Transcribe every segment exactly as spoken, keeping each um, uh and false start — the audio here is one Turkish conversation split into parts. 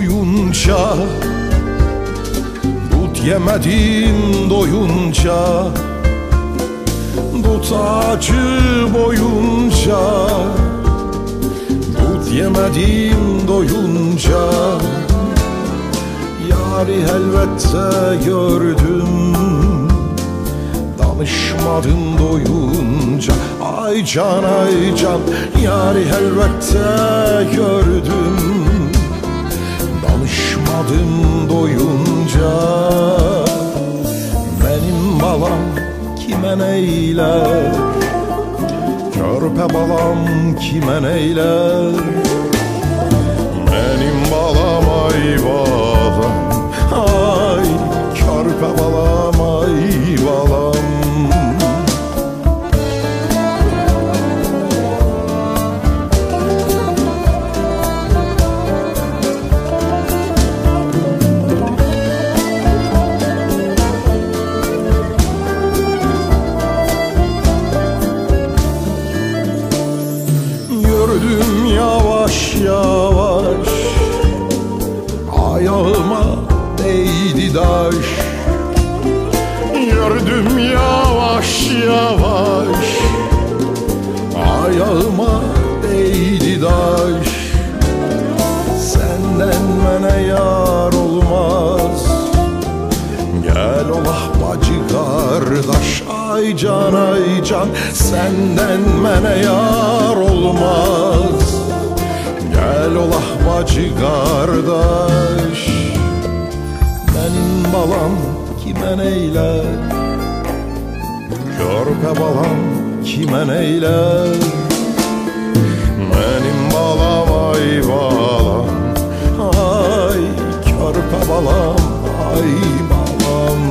doyunca, dut yemedin doyunca, dut ağacı boyunca, dut yemedin doyunca, yâri elbette gördüm, danışmadın doyunca. Ay can ay can, yâri elbette gördüm, danışmadım doyunca. Benim balam kime neyler, körpe balam kime neyler. Benim balam ay balam, ay körpe balam ay balam. Gördüm yavaş yavaş, ayağıma değdi taş. Gördüm yavaş yavaş, ayağıma değdi taş. Senden mene yar olmaz, gel olah bacı kardeş. Ay can ay can, senden mene yar olmaz, gel olah bacı kardeş. Benim balam kime neyler, körpe balam kime neyler. Benim balam ay balam, ay körpe balam ay balam.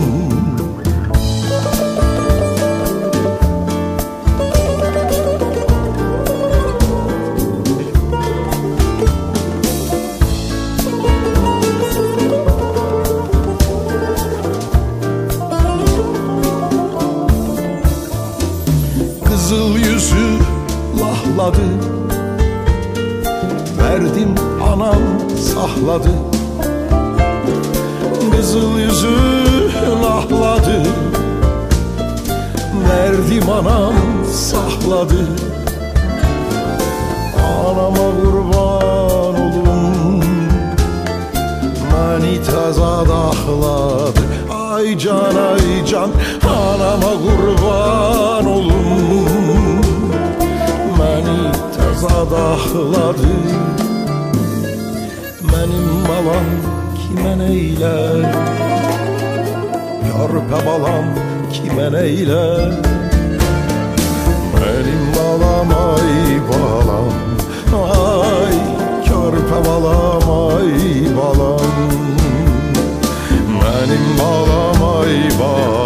Kızıl yüzü lahladı, verdim anam sahladı. Kızıl yüzü lahladı, verdim anam sahladı. Anama kurban olum, beni tezad ahladı. Ay can ay can, anama kurban olum, beni tezad ahladı. Benim balam kime neyler, körpe balam kime neyler. Benim balam ay balam, ay körpe balam ay balam. Benim balam ay balam.